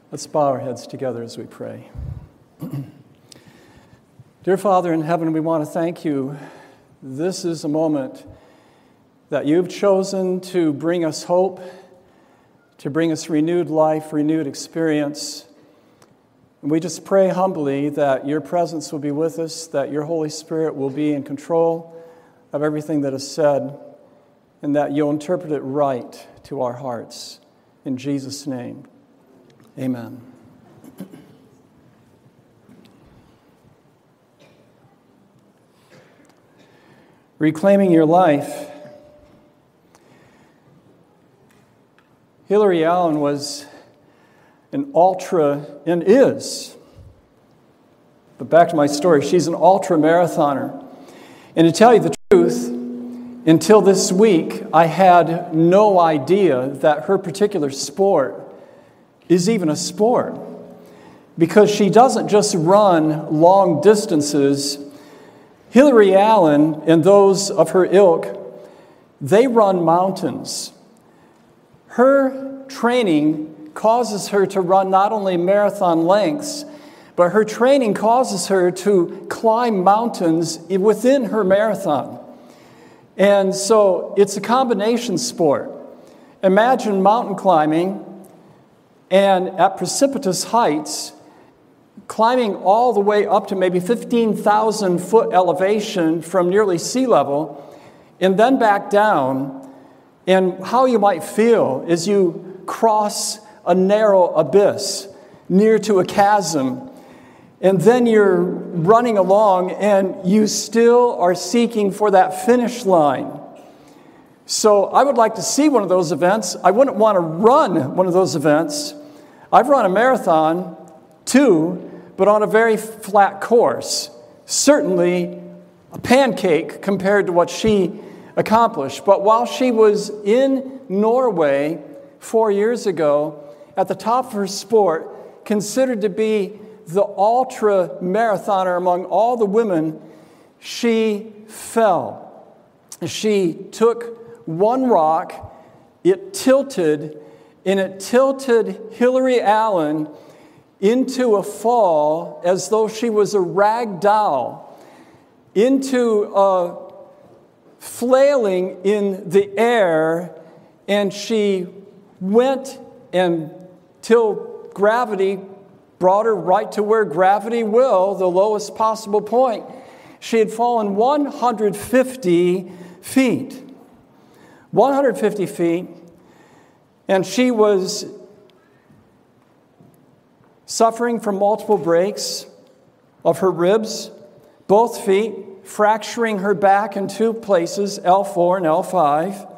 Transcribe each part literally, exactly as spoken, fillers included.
Let's bow our heads together as we pray. Dear Father in heaven, we want to thank you. This is a moment that you've chosen to bring us hope, to bring us renewed life, renewed experience. And we just pray humbly that your presence will be with us, that your Holy Spirit will be in control of everything that is said, and that you'll interpret it right to our hearts. In Jesus' name, amen. Reclaiming your life. Hillary Allen was an ultra, and is, but back to my story, she's an ultra marathoner. And to tell you the truth, until this week, I had no idea that her particular sport is even a sport. Because she doesn't just run long distances. Hillary Allen and those of her ilk, they run mountains. Her training causes her to run not only marathon lengths, but her training causes her to climb mountains within her marathon. And so it's a combination sport. Imagine mountain climbing and at precipitous heights, climbing all the way up to maybe fifteen thousand foot elevation from nearly sea level, and then back down. And how you might feel as you cross a narrow abyss near to a chasm, and then you're running along and you still are seeking for that finish line. So I would like to see one of those events. I wouldn't want to run one of those events. I've run a marathon too, but on a very flat course. Certainly a pancake compared to what she accomplished. But while she was in Norway four years ago, at the top of her sport, considered to be the ultra marathoner among all the women, she fell. She took one rock, it tilted, and it tilted Hillary Allen into a fall as though she was a rag doll, into a flailing in the air, and she went until gravity brought her right to where gravity will, the lowest possible point. She had fallen one hundred fifty feet. one hundred fifty feet, and she was suffering from multiple breaks of her ribs, both feet, fracturing her back in two places, L four and L five.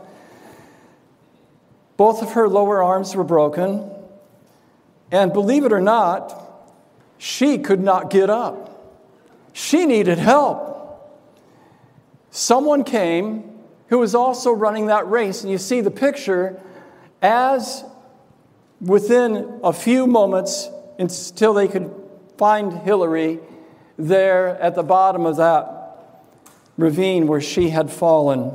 Both of her lower arms were broken. And believe it or not, she could not get up. She needed help. Someone came who was also running that race. And you see the picture as within a few moments until they could find Hillary there at the bottom of that ravine where she had fallen.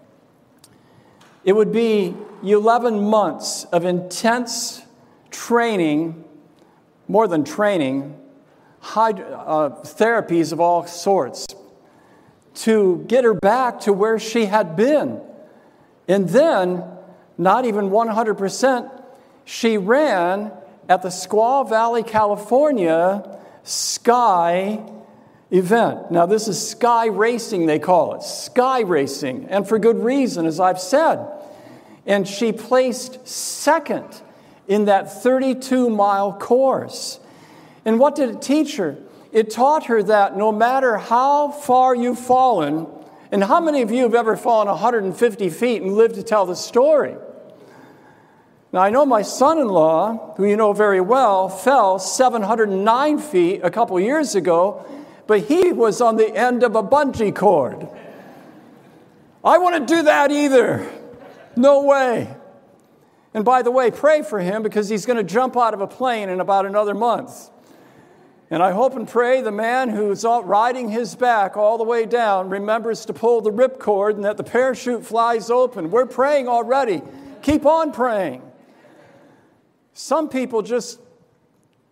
It would be eleven months of intense training, more than training, hyd- uh, therapies of all sorts to get her back to where she had been. And then, not even one hundred percent, she ran at the Squaw Valley, California Sky event. Now, this is sky racing, they call it. Sky racing, and for good reason, as I've said. And she placed second in that thirty-two mile course. And what did it teach her? It taught her that no matter how far you've fallen, and how many of you have ever fallen one hundred fifty feet and lived to tell the story? Now, I know my son-in-law, who you know very well, fell seven hundred nine feet a couple years ago, but he was on the end of a bungee cord. I want to do that either. No way. And by the way, pray for him because he's going to jump out of a plane in about another month. And I hope and pray the man who's riding his back all the way down remembers to pull the ripcord and that the parachute flies open. We're praying already. Keep on praying. Some people just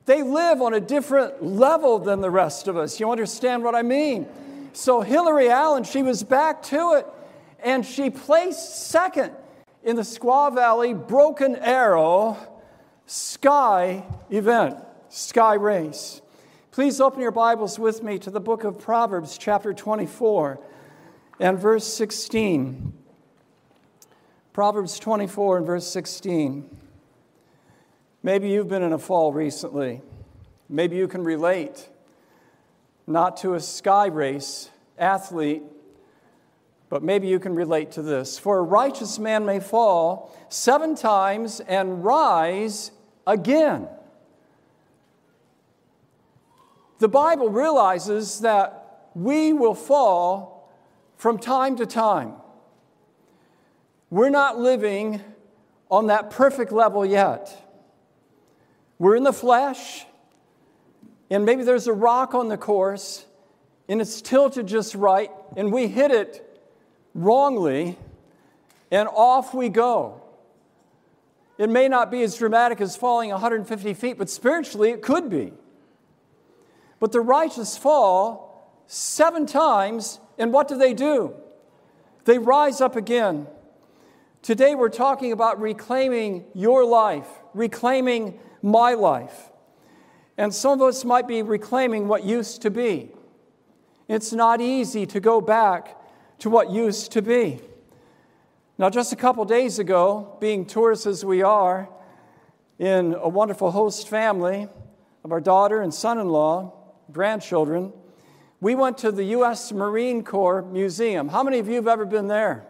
They live on a different level than the rest of us. You understand what I mean? So Hillary Allen, she was back to it, and she placed second in the Squaw Valley Broken Arrow Sky event, Sky Race. Please open your Bibles with me to the book of Proverbs, chapter twenty-four, and verse sixteen. Proverbs twenty-four and verse sixteen. Maybe you've been in a fall recently. Maybe you can relate, not to a sky race athlete, but maybe you can relate to this. For a righteous man may fall seven times and rise again. The Bible realizes that we will fall from time to time. We're not living on that perfect level yet. We're in the flesh, and maybe there's a rock on the course, and it's tilted just right, and we hit it wrongly, and off we go. It may not be as dramatic as falling one hundred fifty feet, but spiritually it could be. But the righteous fall seven times, and what do they do? They rise up again. Today we're talking about reclaiming your life, reclaiming my life. And some of us might be reclaiming what used to be. It's not easy to go back to what used to be. Now, just a couple days ago, being tourists as we are, in a wonderful host family of our daughter and son-in-law, grandchildren, we went to the U S Marine Corps Museum. How many of you have ever been there?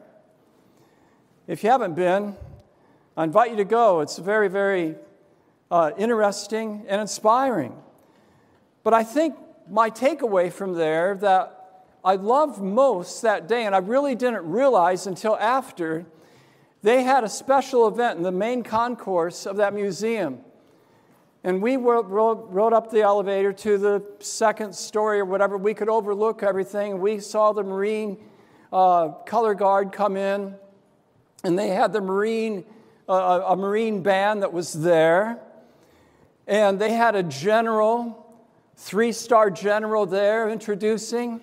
If you haven't been, I invite you to go. It's very, very uh, interesting and inspiring. But I think my takeaway from there that I loved most that day, and I really didn't realize until after, they had a special event in the main concourse of that museum. And we rode, rode, rode up the elevator to the second story or whatever. We could overlook everything. We saw the Marine uh, color guard come in, and they had the Marine, uh, a Marine band that was there. And they had a general, three-star general there introducing.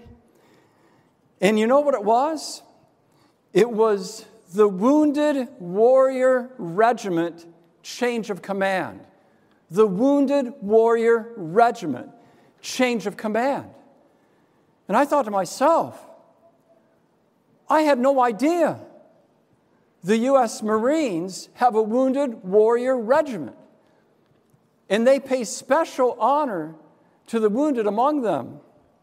And you know what it was? It was the Wounded Warrior Regiment change of command. The Wounded Warrior Regiment change of command. And I thought to myself, I had no idea the U S Marines have a Wounded Warrior Regiment. And they pay special honor to the wounded among them.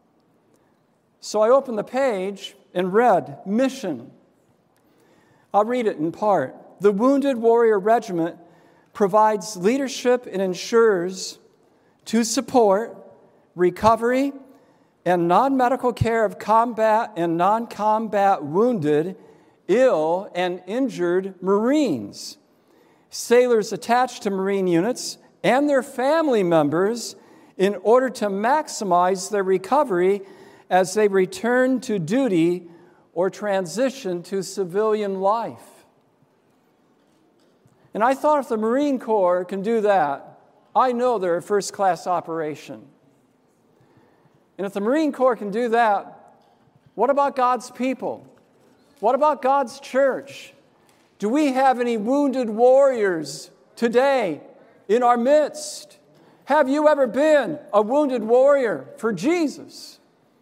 So I opened the page and read, mission. I'll read it in part. The Wounded Warrior Regiment provides leadership and ensures to support recovery and non-medical care of combat and non-combat wounded, ill, and injured Marines, sailors attached to Marine units, and their family members in order to maximize their recovery as they return to duty or transition to civilian life. And I thought if the Marine Corps can do that, I know they're a first-class operation. And if the Marine Corps can do that, what about God's people? What about God's church? Do we have any wounded warriors today in our midst? Have you ever been a wounded warrior for Jesus?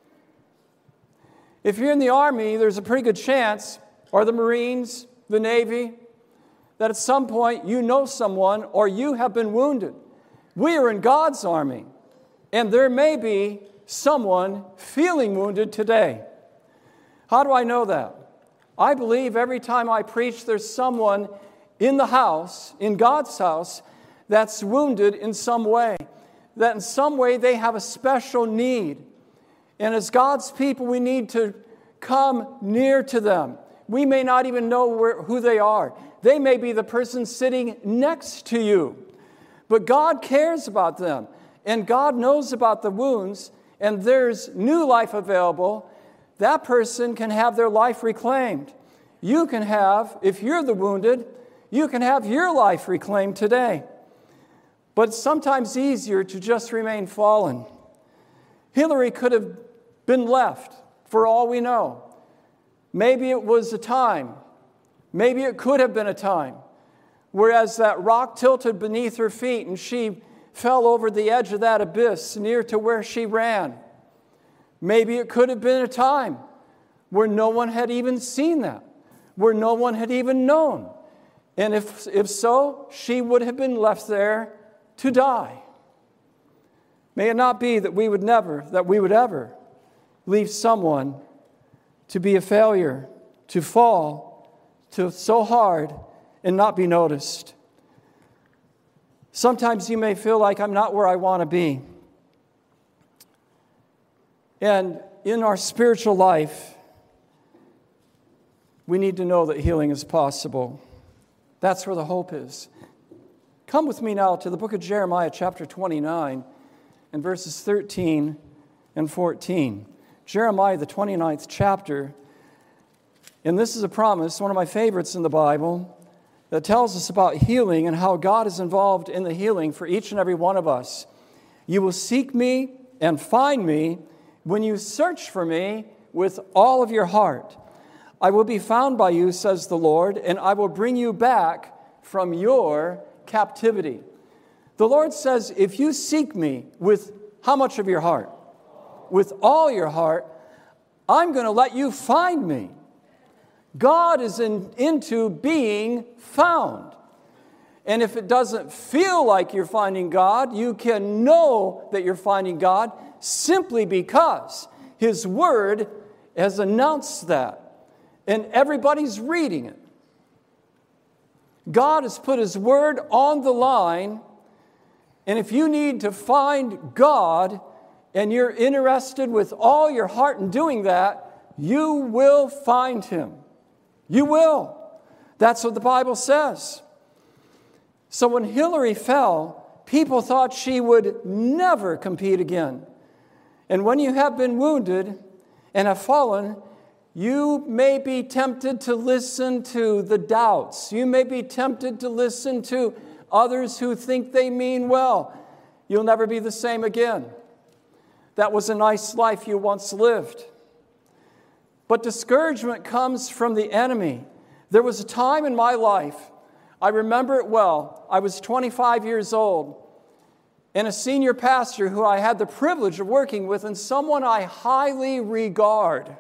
If you're in the Army, there's a pretty good chance, or the Marines, the Navy, that at some point you know someone or you have been wounded. We are in God's army, and there may be someone feeling wounded today. How do I know that? I believe every time I preach, there's someone in the house, in God's house, that's wounded in some way, that in some way they have a special need. And as God's people, we need to come near to them. We may not even know where, who they are. They may be the person sitting next to you. But God cares about them, and God knows about the wounds, and there's new life available. That person can have their life reclaimed. You can have, if you're the wounded, you can have your life reclaimed today. But it's sometimes easier to just remain fallen. Hillary could have been left, for all we know. Maybe it was a time, maybe it could have been a time, whereas that rock tilted beneath her feet and she fell over the edge of that abyss near to where she ran. Maybe it could have been a time where no one had even seen that, where no one had even known. And if, if so, she would have been left there to die. May it not be that we would never, that we would ever leave someone to be a failure, to fall to so hard and not be noticed. Sometimes you may feel like I'm not where I want to be. And in our spiritual life, we need to know that healing is possible. That's where the hope is. Come with me now to the book of Jeremiah, chapter twenty-nine, and verses thirteen and fourteen. Jeremiah, the twenty-ninth chapter. And this is a promise, one of my favorites in the Bible, that tells us about healing and how God is involved in the healing for each and every one of us. You will seek me and find me when you search for me with all of your heart. I will be found by you, says the Lord, and I will bring you back from your captivity. The Lord says, if you seek me with how much of your heart? With all your heart, I'm going to let you find me. God is in, into being found. And if it doesn't feel like you're finding God, you can know that you're finding God simply because His Word has announced that. And everybody's reading it. God has put His Word on the line. And if you need to find God and you're interested with all your heart in doing that, you will find Him. You will. That's what the Bible says. So when Hillary fell, people thought she would never compete again. And when you have been wounded and have fallen, you may be tempted to listen to the doubts. You may be tempted to listen to others who think they mean well. You'll never be the same again. That was a nice life you once lived. But discouragement comes from the enemy. There was a time in my life, I remember it well, I was twenty-five years old, and a senior pastor who I had the privilege of working with, and someone I highly regard.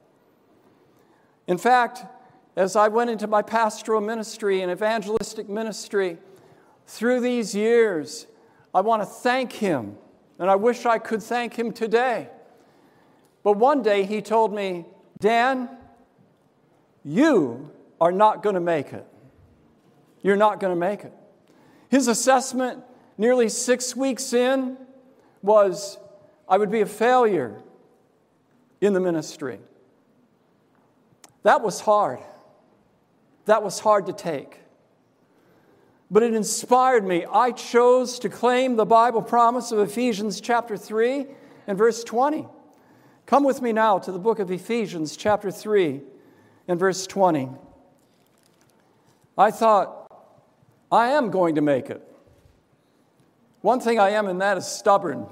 In fact, as I went into my pastoral ministry and evangelistic ministry through these years, I want to thank him, and I wish I could thank him today. But one day he told me, Dan, you are not going to make it. You're not going to make it. His assessment nearly six weeks in was I would be a failure in the ministry. That was hard. That was hard to take. But it inspired me. I chose to claim the Bible promise of Ephesians chapter three and verse twenty. Come with me now to the book of Ephesians chapter three and verse twenty. I thought, I am going to make it. One thing I am, and that is stubborn.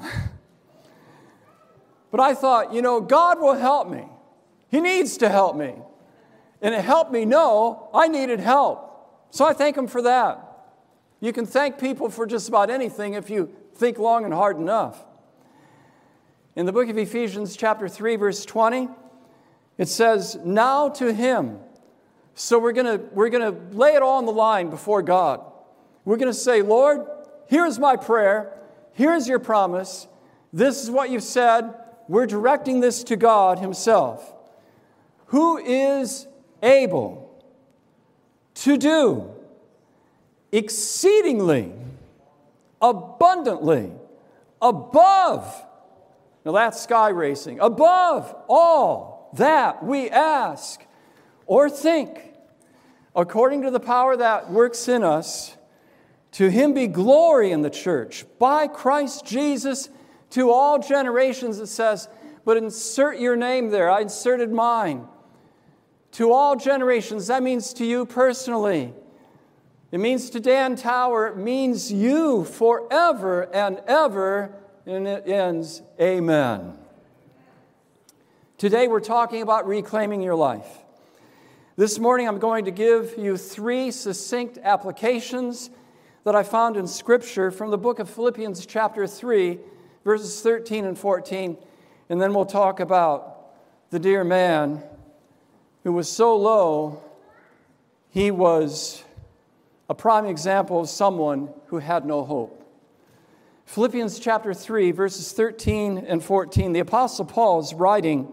But I thought, you know, God will help me. He needs to help me. And it helped me know I needed help. So I thank Him for that. You can thank people for just about anything if you think long and hard enough. In the book of Ephesians chapter three, verse twenty, it says, now to Him. So we're going to we're going to lay it all on the line before God. We're going to say, Lord, here's my prayer. Here's your promise. This is what you've said. We're directing this to God Himself, who is able to do exceedingly, abundantly, above, now that's sky racing, above all that we ask or think, according to the power that works in us. To Him be glory in the church by Christ Jesus to all generations, it says, but insert your name there. I inserted mine. To all generations, that means to you personally. It means to Dan Tower. It means you forever and ever. And it ends, amen. Today we're talking about reclaiming your life. This morning I'm going to give you three succinct applications that I found in Scripture from the book of Philippians chapter three, verses thirteen and fourteen. And then we'll talk about the dear man who was so low, he was a prime example of someone who had no hope. Philippians chapter three, verses thirteen and fourteen. The Apostle Paul is writing,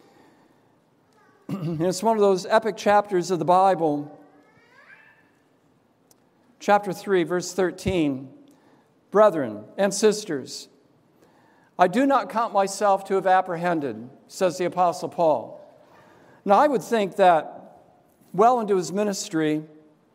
and it's one of those epic chapters of the Bible. Chapter three, verse thirteen. Brethren and sisters, I do not count myself to have apprehended, says the Apostle Paul. Now, I would think that well into his ministry,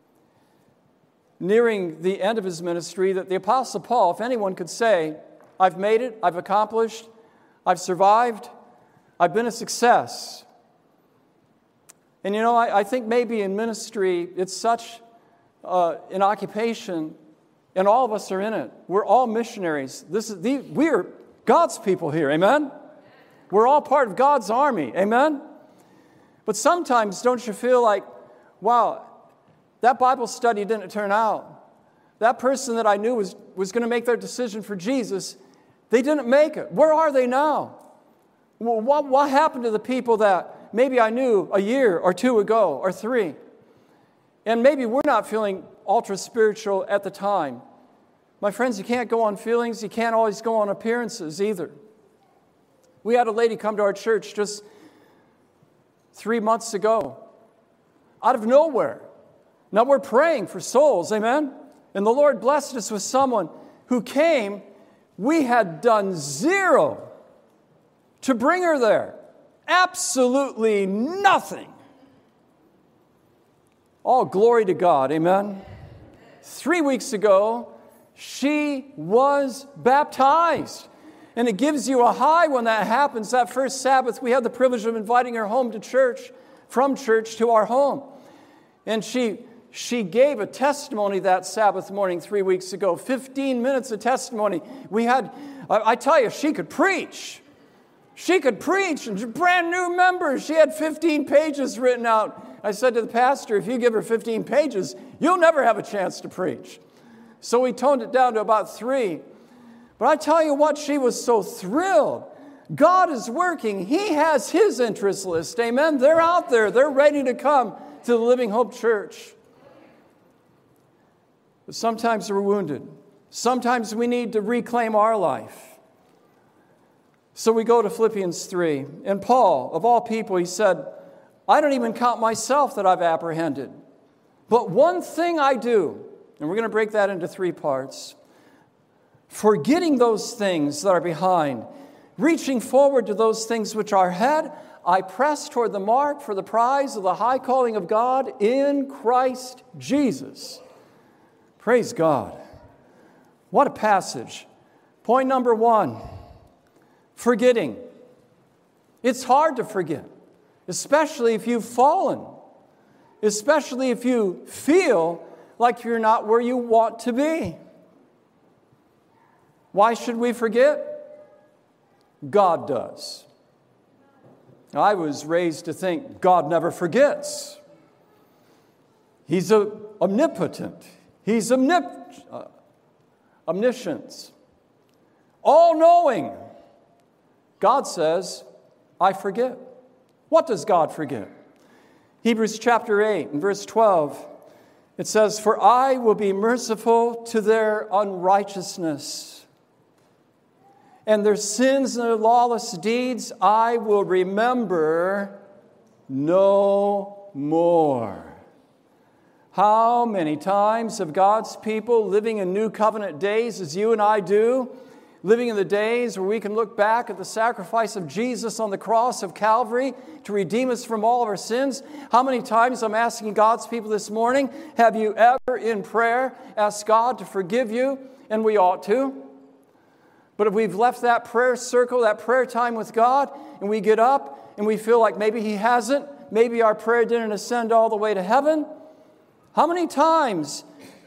nearing the end of his ministry, that the Apostle Paul, if anyone could say, I've made it, I've accomplished, I've survived, I've been a success. And you know, I, I think maybe in ministry, it's such uh, an occupation, and all of us are in it. We're all missionaries. This is the, we are God's people here, amen? We're all part of God's army, amen? But sometimes don't you feel like, wow, that Bible study didn't turn out. That person that I knew was, was going to make their decision for Jesus, they didn't make it. Where are they now? Well, what, what happened to the people that maybe I knew a year or two ago or three? And maybe we're not feeling ultra-spiritual at the time. My friends, you can't go on feelings. You can't always go on appearances either. We had a lady come to our church just three months ago, out of nowhere. Now, we're praying for souls, amen? And the Lord blessed us with someone who came. We had done zero to bring her there. Absolutely nothing. All glory to God, amen? Three weeks ago, she was baptized. And it gives you a high when that happens. That first Sabbath, we had the privilege of inviting her home to church, from church to our home. And she... She gave a testimony that Sabbath morning three weeks ago, fifteen minutes of testimony. We had, I, I tell you, she could preach. She could preach, and brand new members. She had fifteen pages written out. I said to the pastor, if you give her fifteen pages, you'll never have a chance to preach. So we toned it down to about three. But I tell you what, she was so thrilled. God is working. He has His interest list. Amen. They're out there. They're ready to come to the Living Hope Church. But sometimes we're wounded. Sometimes we need to reclaim our life. So we go to Philippians three. And Paul, of all people, he said, I don't even count myself that I've apprehended. But one thing I do, and we're going to break that into three parts. Forgetting those things that are behind, reaching forward to those things which are ahead, I press toward the mark for the prize of the high calling of God in Christ Jesus. Praise God. What a passage. Point number one, forgetting. It's hard to forget, especially if you've fallen, especially if you feel like you're not where you want to be. Why should we forget? God does. I was raised to think God never forgets. He's a, omnipotent. He's omnip- uh, omniscient, all-knowing. God says, I forget. What does God forget? Hebrews chapter eight and verse twelve, it says, for I will be merciful to their unrighteousness, and their sins and their lawless deeds I will remember no more. How many times have God's people living in new covenant days as you and I do, living in the days where we can look back at the sacrifice of Jesus on the cross of Calvary to redeem us from all of our sins? How many times, I'm asking God's people this morning, have you ever in prayer asked God to forgive you? And we ought to. But if we've left that prayer circle, that prayer time with God, and we get up and we feel like maybe He hasn't, maybe our prayer didn't ascend all the way to heaven, how many times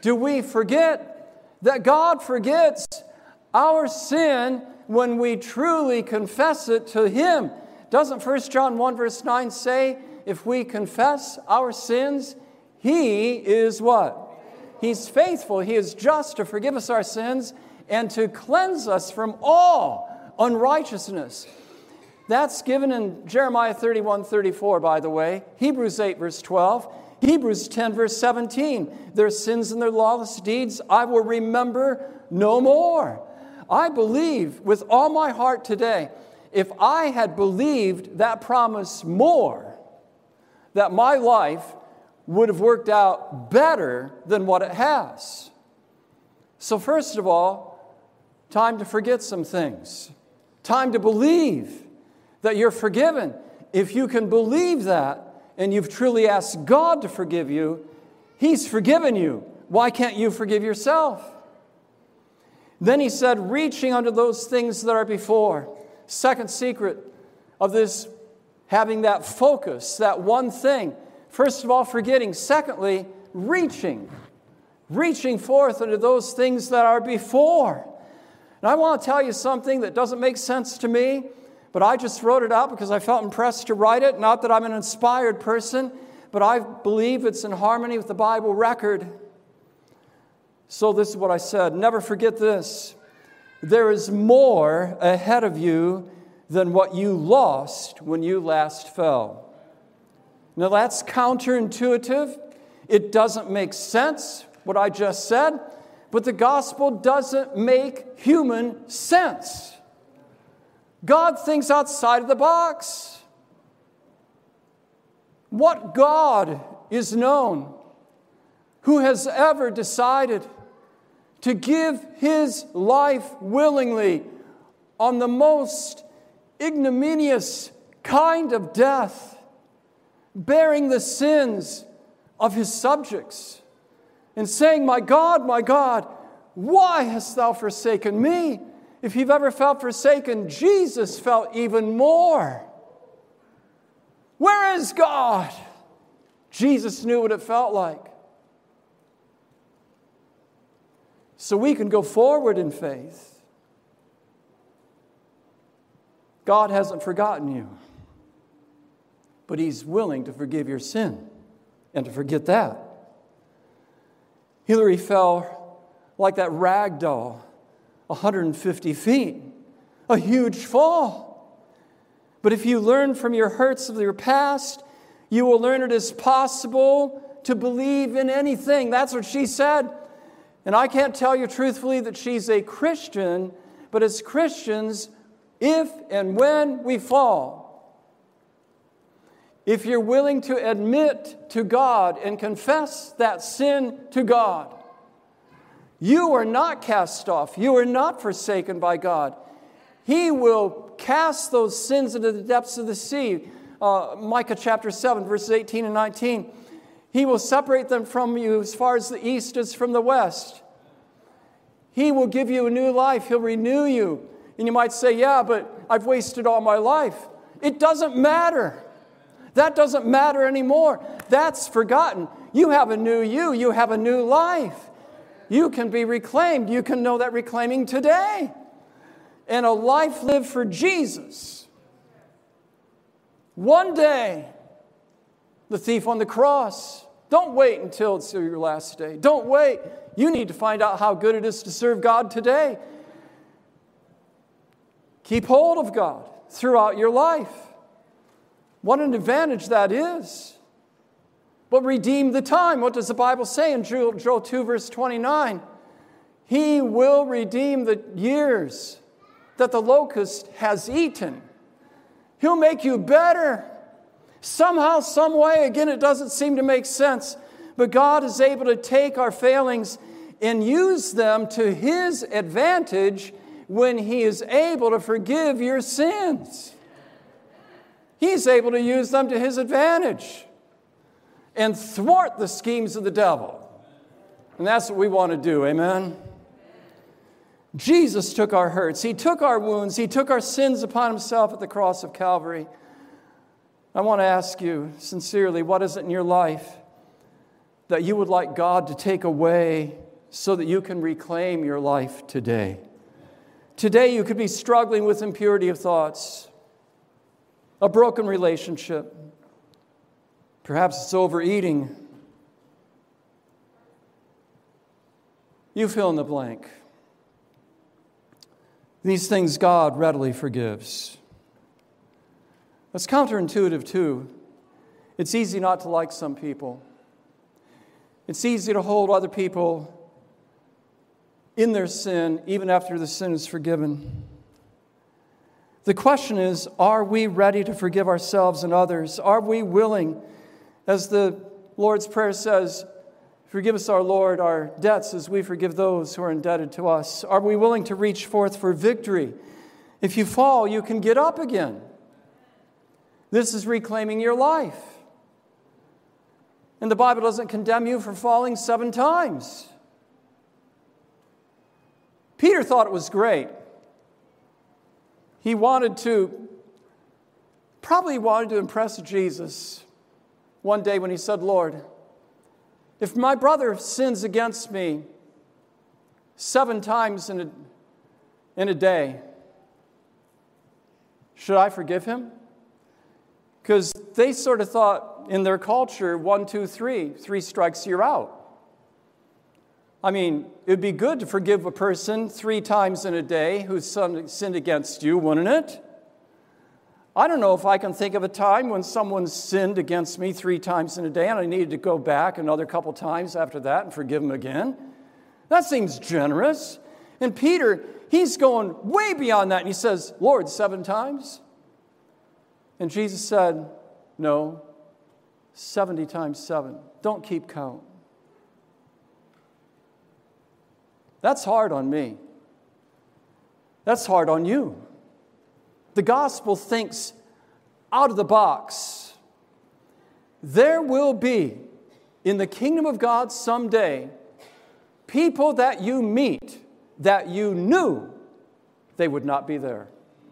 do we forget that God forgets our sin when we truly confess it to Him. Doesn't First John one verse nine say, if we confess our sins, He is what? He's faithful. He is just to forgive us our sins and to cleanse us from all unrighteousness. That's given in Jeremiah thirty-one thirty-four, by the way. Hebrews eight verse twelve. Hebrews ten verse seventeen. Their sins and their lawless deeds I will remember no more. I believe with all my heart today, if I had believed that promise more, that my life would have worked out better than what it has. So first of all, time to forget some things. Time to believe that you're forgiven. If you can believe that and you've truly asked God to forgive you, He's forgiven you. Why can't you forgive yourself? Then he said, reaching unto those things that are before. Second secret of this, having that focus, that one thing. First of all, forgetting. Secondly, reaching. Reaching forth unto those things that are before. And I want to tell you something that doesn't make sense to me, but I just wrote it out because I felt impressed to write it. Not that I'm an inspired person, but I believe it's in harmony with the Bible record. So this is what I said. Never forget this. There is more ahead of you than what you lost when you last fell. Now that's counterintuitive. It doesn't make sense, what I just said, but the gospel doesn't make human sense. God thinks outside of the box. What God is known who has ever decided to give His life willingly on the most ignominious kind of death, bearing the sins of His subjects, and saying, my God, my God, why hast Thou forsaken me? If You've ever felt forsaken, Jesus felt even more. Where is God? Jesus knew what it felt like. So we can go forward in faith. God hasn't forgotten you, but He's willing to forgive your sin and to forget that. Hillary fell like that rag doll, one hundred fifty feet, a huge fall. But if you learn from your hurts of your past, you will learn it is possible to believe in anything. That's what she said. And I can't tell you truthfully that she's a Christian, but as Christians, if and when we fall, if you're willing to admit to God and confess that sin to God, you are not cast off. You are not forsaken by God. He will cast those sins into the depths of the sea. Uh, Micah chapter seven, verses eighteen and nineteen. He will separate them from you as far as the east is from the west. He will give you a new life. He'll renew you. And you might say, yeah, but I've wasted all my life. It doesn't matter. That doesn't matter anymore. That's forgotten. You have a new you. You have a new life. You can be reclaimed. You can know that reclaiming today. And a life lived for Jesus. One day, the thief on the cross. Don't wait until it's your last day. Don't wait. You need to find out how good it is to serve God today. Keep hold of God throughout your life. What an advantage that is. But redeem the time. What does the Bible say in Joel two, verse twenty-nine? He will redeem the years that the locust has eaten. He'll make you better. Somehow, some way, again, it doesn't seem to make sense, but God is able to take our failings and use them to His advantage when He is able to forgive your sins. He's able to use them to His advantage and thwart the schemes of the devil. And that's what we want to do, amen? Jesus took our hurts. He took our wounds. He took our sins upon Himself at the cross of Calvary. I want to ask you sincerely, what is it in your life that you would like God to take away so that you can reclaim your life today. Today you could be struggling with impurity of thoughts, a broken relationship. Perhaps it's overeating. You fill in the blank. These things God readily forgives. That's counterintuitive too. It's easy not to like some people. It's easy to hold other people in their sin even after the sin is forgiven. The question is, are we ready to forgive ourselves and others? Are we willing, as the Lord's Prayer says, forgive us, our Lord, our debts as we forgive those who are indebted to us? Are we willing to reach forth for victory? If you fall, you can get up again. This is reclaiming your life. And the Bible doesn't condemn you for falling seven times. Peter thought it was great. He wanted to, probably wanted to impress Jesus one day when he said, Lord, if my brother sins against me seven times in a, in a day, should I forgive him? Because they sort of thought in their culture, one, two, three, three strikes, you're out. I mean, it would be good to forgive a person three times in a day who's sinned against you, wouldn't it? I don't know if I can think of a time when someone sinned against me three times in a day and I needed to go back another couple times after that and forgive them again. That seems generous. And Peter, he's going way beyond that. And he says, Lord, seven times? And Jesus said, no, seventy times seven. Don't keep count. That's hard on me. That's hard on you. The gospel thinks out of the box. There will be, in the kingdom of God someday, people that you meet that you knew they would not be there.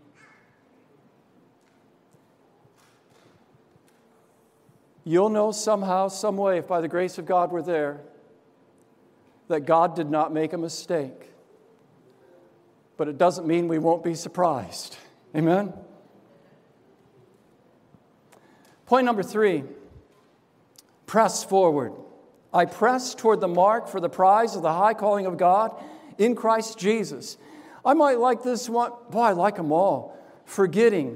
You'll know somehow, some way, if by the grace of God we're there, that God did not make a mistake. But it doesn't mean we won't be surprised. Amen? Point number three, press forward. I press toward the mark for the prize of the high calling of God in Christ Jesus. I might like this one. Boy, I like them all. Forgetting,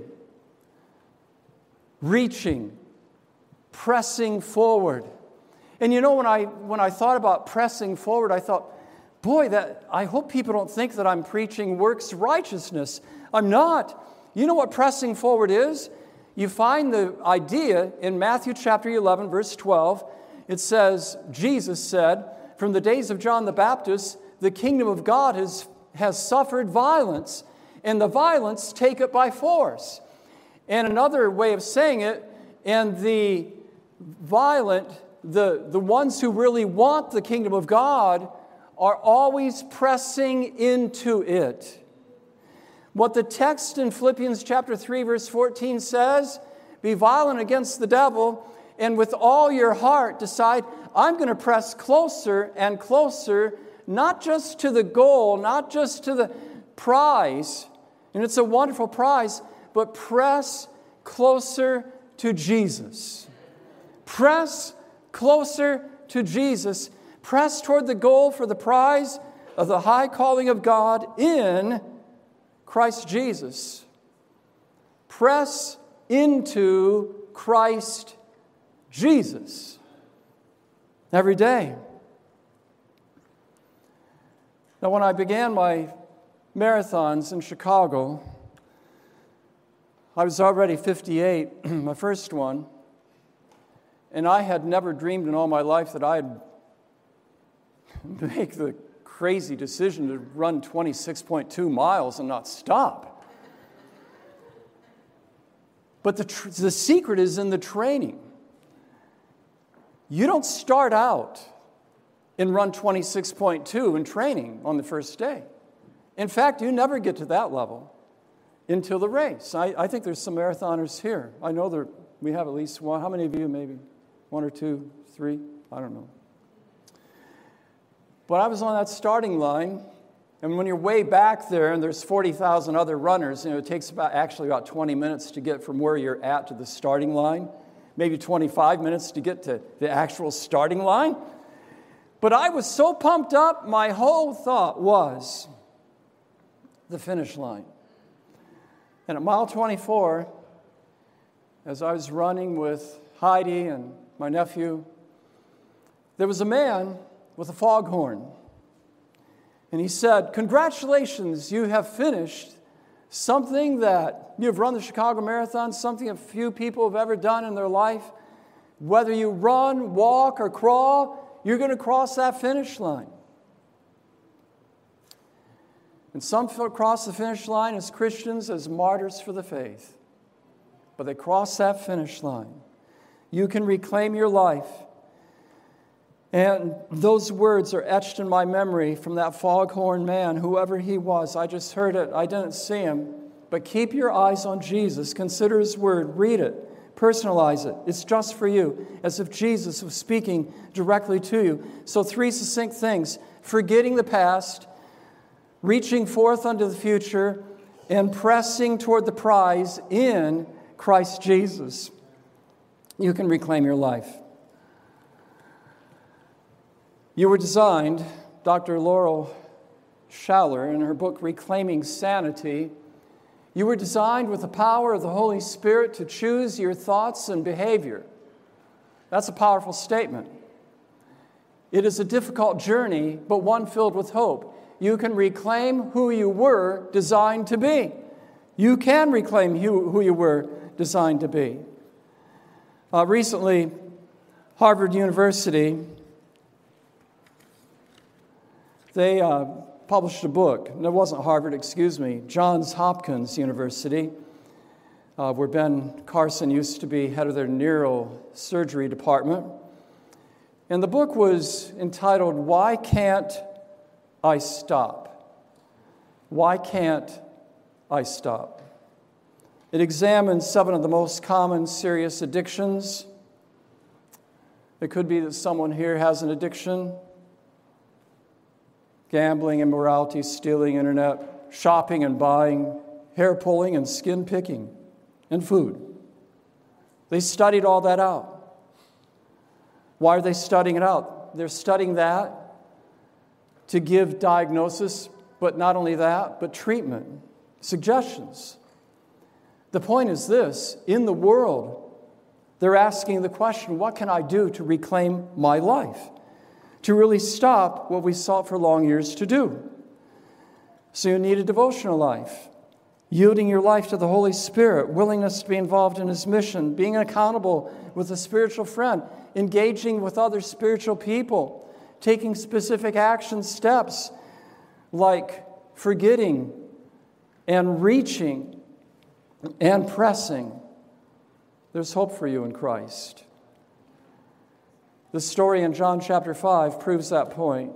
reaching, pressing forward. And you know, when I when I thought about pressing forward, I thought, boy, that I hope people don't think that I'm preaching works righteousness. I'm not. You know what pressing forward is? You find the idea in Matthew chapter eleven, verse twelve. It says, Jesus said, from the days of John the Baptist, the kingdom of God has, has suffered violence, and the violence take it by force. And another way of saying it, and the violent, the, the ones who really want the kingdom of God are always pressing into it. What the text in Philippians chapter three, verse fourteen says, be violent against the devil, and with all your heart decide, I'm going to press closer and closer, not just to the goal, not just to the prize, and it's a wonderful prize, but press closer to Jesus. Press closer to Jesus. Press toward the goal for the prize of the high calling of God in Christ Jesus. Press into Christ Jesus every day. Now, when I began my marathons in Chicago, I was already fifty-eight, my first one, and I had never dreamed in all my life that I'd make the crazy decision to run twenty-six point two miles and not stop. But the, tr- the secret is in the training. You don't start out and run twenty-six point two in training on the first day. In fact, you never get to that level until the race. I, I think there's some marathoners here. I know there we have at least one. How many of you maybe? One or two, three? I don't know. But I was on that starting line, and when you're way back there and there's forty thousand other runners, you know, it takes about actually about twenty minutes to get from where you're at to the starting line, maybe twenty-five minutes to get to the actual starting line. But I was so pumped up, my whole thought was the finish line. And at mile twenty-four, as I was running with Heidi and my nephew, there was a man with a foghorn. And he said, "Congratulations, you have finished something that you have run the Chicago Marathon, something a few people have ever done in their life. Whether you run, walk, or crawl, you're going to cross that finish line." And some cross the finish line as Christians, as martyrs for the faith. But they cross that finish line. You can reclaim your life. And those words are etched in my memory from that foghorn man, whoever he was. I just heard it. I didn't see him. But keep your eyes on Jesus. Consider his word. Read it. Personalize it. It's just for you, as if Jesus was speaking directly to you. So three succinct things: forgetting the past, reaching forth unto the future, and pressing toward the prize in Christ Jesus. You can reclaim your life. You were designed, Doctor Laurel Schaller, in her book Reclaiming Sanity, you were designed with the power of the Holy Spirit to choose your thoughts and behavior. That's a powerful statement. It is a difficult journey, but one filled with hope. You can reclaim who you were designed to be. You can reclaim who, who you were designed to be. Uh, recently, Harvard University, they uh, published a book. No, it wasn't Harvard, excuse me, Johns Hopkins University, uh, where Ben Carson used to be head of their neurosurgery department. And the book was entitled, "Why Can't I Stop?" Why can't I stop? It examines seven of the most common serious addictions. It could be that someone here has an addiction: gambling, immorality, stealing, internet, shopping and buying, hair pulling and skin picking, and food. They studied all that out. Why are they studying it out? They're studying that to give diagnosis, but not only that, but treatment, suggestions. The point is this: in the world, they're asking the question, what can I do to reclaim my life? To really stop what we sought for long years to do. So you need a devotional life, yielding your life to the Holy Spirit, willingness to be involved in his mission, being accountable with a spiritual friend, engaging with other spiritual people, taking specific action steps like forgetting and reaching and pressing. There's hope for you in Christ. The story in John chapter five proves that point.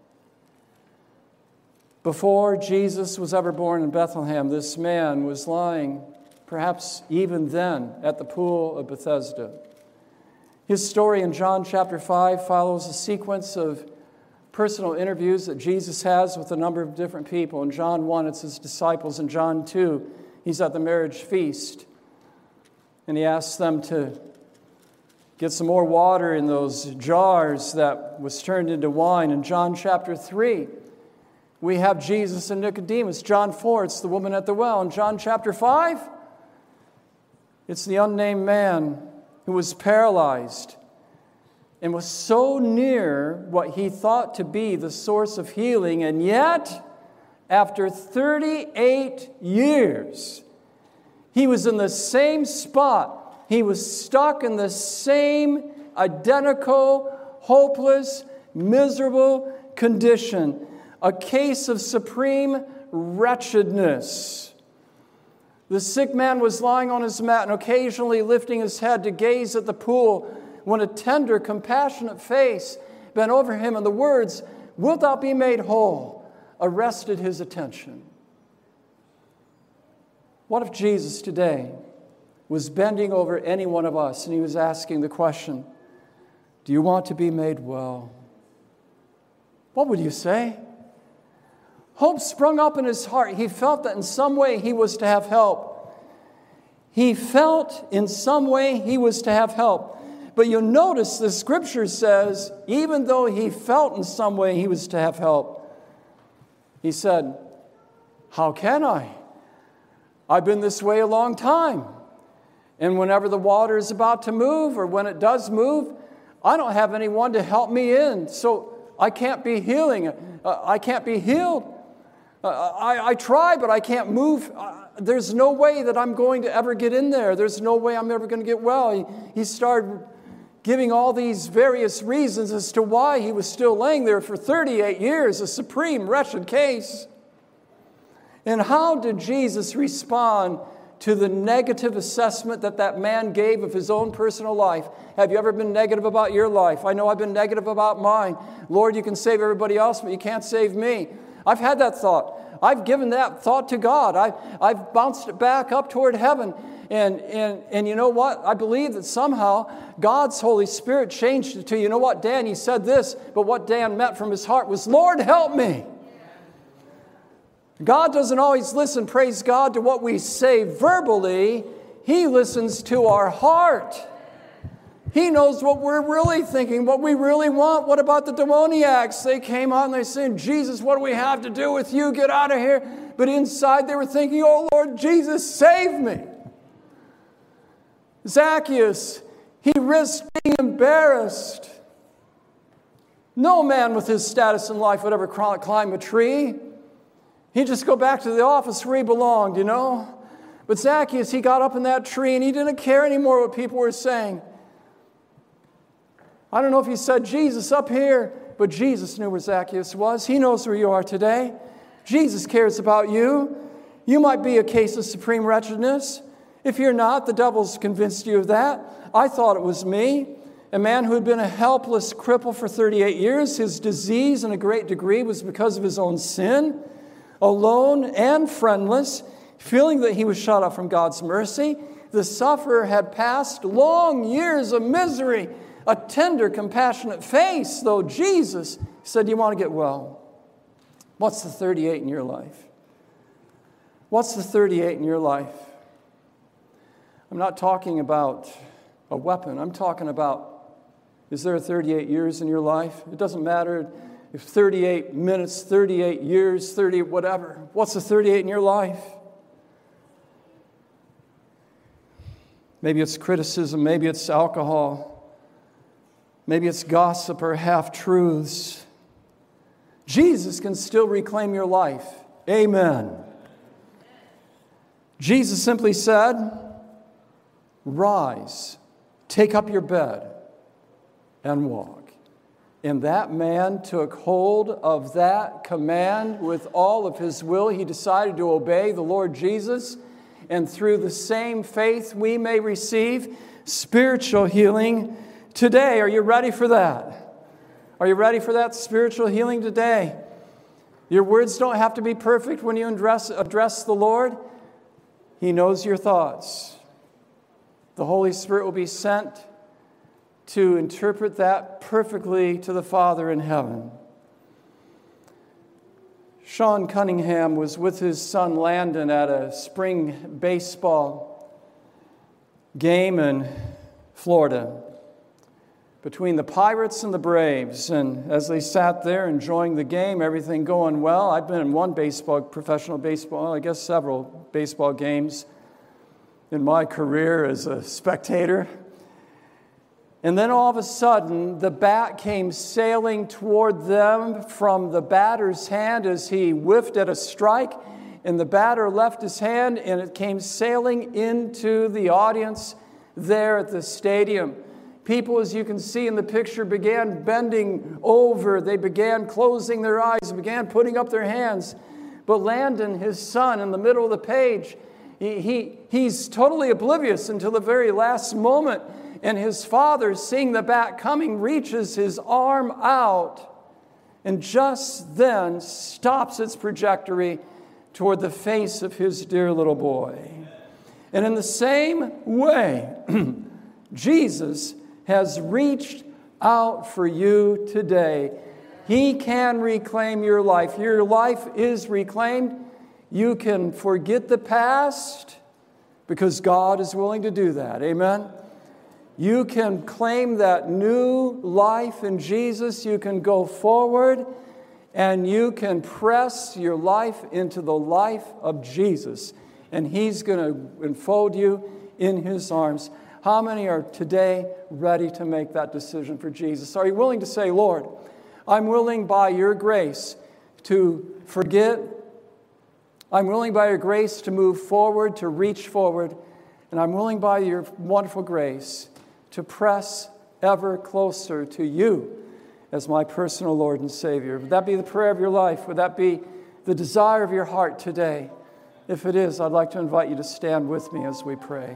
Before Jesus was ever born in Bethlehem, this man was lying, perhaps even then, at the pool of Bethesda. His story in John chapter five follows a sequence of personal interviews that Jesus has with a number of different people. In John one, it's his disciples. In John two, he's at the marriage feast, and he asks them to get some more water in those jars that was turned into wine. In John chapter three, we have Jesus and Nicodemus. John four, it's the woman at the well. In John chapter five, it's the unnamed man who was paralyzed and was so near what he thought to be the source of healing, and yet, after thirty-eight years, he was in the same spot. He was stuck in the same identical, hopeless, miserable condition. A case of supreme wretchedness. The sick man was lying on his mat and occasionally lifting his head to gaze at the pool when a tender, compassionate face bent over him, and the words, "Wilt thou be made whole?" arrested his attention. What if Jesus today was bending over any one of us and he was asking the question, do you want to be made well? What would you say? Hope sprung up in his heart. He felt that in some way he was to have help. He felt in some way he was to have help. But you'll notice the scripture says, even though he felt in some way he was to have help, he said, how can I? I've been this way a long time. And whenever the water is about to move, or when it does move, I don't have anyone to help me in. So I can't be healing. Uh, I can't be healed. Uh, I, I try, but I can't move. Uh, there's no way that I'm going to ever get in there. There's no way I'm ever going to get well. He, he started giving all these various reasons as to why he was still laying there for thirty-eight years, a supreme wretched case. And how did Jesus respond to the negative assessment that that man gave of his own personal life? Have you ever been negative about your life? I know I've been negative about mine. Lord, you can save everybody else, but you can't save me. I've had that thought. I've given that thought to God. I, I've bounced it back up toward heaven. And, and, and you know what? I believe that somehow God's Holy Spirit changed it to, you know what, Dan, he said this, but what Dan meant from his heart was, Lord, help me. God doesn't always listen, praise God, to what we say verbally. He listens to our heart. He knows what we're really thinking, what we really want. What about the demoniacs? They came on and they said, Jesus, what do we have to do with you? Get out of here. But inside they were thinking, oh, Lord Jesus, save me. Zacchaeus, he risked being embarrassed. No man with his status in life would ever climb a tree. He'd just go back to the office where he belonged, you know. But Zacchaeus, he got up in that tree and he didn't care anymore what people were saying. I don't know if he said, Jesus, up here, but Jesus knew where Zacchaeus was. He knows where you are today. Jesus cares about you. You might be a case of supreme wretchedness. If you're not, the devil's convinced you of that. I thought it was me, a man who had been a helpless cripple for thirty-eight years. His disease, in a great degree, was because of his own sin. Alone and friendless, feeling that he was shut off from God's mercy. The sufferer had passed long years of misery, a tender, compassionate face, though Jesus said, do you want to get well? What's the thirty-eight in your life? What's the thirty-eight in your life? I'm not talking about a weapon. I'm talking about, is there thirty-eight years in your life? It doesn't matter if thirty-eight minutes, thirty-eight years, thirty, whatever. What's the thirty-eight in your life? Maybe it's criticism. Maybe it's alcohol. Maybe it's gossip or half-truths. Jesus can still reclaim your life. Amen. Jesus simply said, rise, take up your bed, and walk. And that man took hold of that command with all of his will. He decided to obey the Lord Jesus. And through the same faith, we may receive spiritual healing today. Are you ready for that? Are you ready for that spiritual healing today? Your words don't have to be perfect when you address, address the Lord. He knows your thoughts. The Holy Spirit will be sent to interpret that perfectly to the Father in heaven. Sean Cunningham was with his son Landon at a spring baseball game in Florida between the Pirates and the Braves. And as they sat there enjoying the game, everything going well, I've been in one baseball, professional baseball, I guess several baseball games in my career as a spectator. And then all of a sudden, the bat came sailing toward them from the batter's hand as he whiffed at a strike. And the batter left his hand, and it came sailing into the audience there at the stadium. People, as you can see in the picture, began bending over. They began closing their eyes, began putting up their hands. But Landon, his son, in the middle of the page, he, he he's totally oblivious until the very last moment. And his father, seeing the bat coming, reaches his arm out and just then stops its trajectory toward the face of his dear little boy. And in the same way, Jesus has reached out for you today. He can reclaim your life. Your life is reclaimed. You can forget the past because God is willing to do that. Amen? You can claim that new life in Jesus. You can go forward and you can press your life into the life of Jesus. And He's going to enfold you in His arms. How many are today ready to make that decision for Jesus? Are you willing to say, Lord, I'm willing by your grace to forget. I'm willing by your grace to move forward, to reach forward. And I'm willing by your wonderful grace to press ever closer to you as my personal Lord and Savior. Would that be the prayer of your life? Would that be the desire of your heart today? If it is, I'd like to invite you to stand with me as we pray.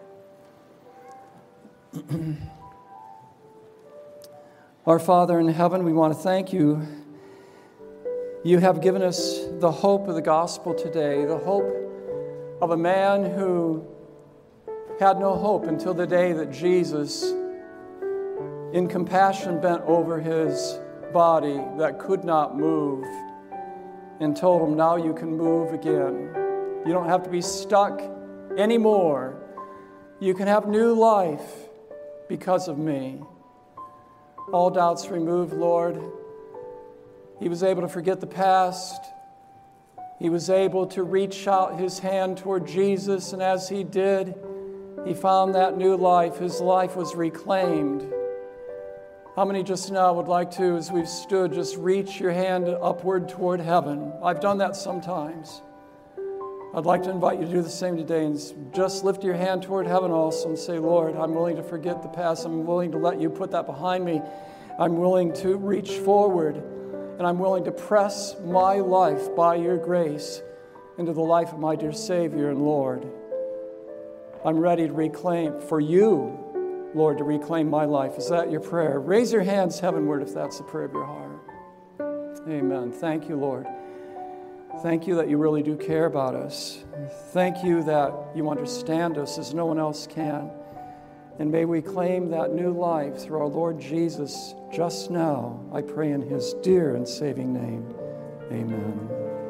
Our Father in heaven, we want to thank you. You have given us the hope of the gospel today, the hope of a man who had no hope until the day that Jesus, in compassion, bent over his body that could not move and told him, now you can move again. You don't have to be stuck anymore. You can have new life because of me. All doubts removed, Lord. He was able to forget the past. He was able to reach out his hand toward Jesus, and as he did, he found that new life. His life was reclaimed. How many just now would like to, as we've stood, just reach your hand upward toward heaven? I've done that sometimes. I'd like to invite you to do the same today and just lift your hand toward heaven also and say, Lord, I'm willing to forget the past. I'm willing to let you put that behind me. I'm willing to reach forward, and I'm willing to press my life by your grace into the life of my dear Savior and Lord. I'm ready to reclaim, for you, Lord, to reclaim my life. Is that your prayer? Raise your hands heavenward if that's the prayer of your heart. Amen. Thank you, Lord. Thank you that you really do care about us. Thank you that you understand us as no one else can. And may we claim that new life through our Lord Jesus just now. I pray in His dear and saving name. Amen.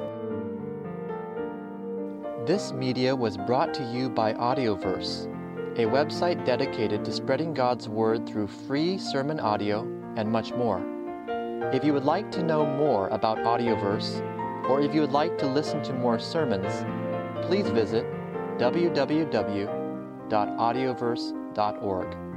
This media was brought to you by Audioverse, a website dedicated to spreading God's Word through free sermon audio and much more. If you would like to know more about Audioverse, or if you would like to listen to more sermons, please visit w w w dot audioverse dot org.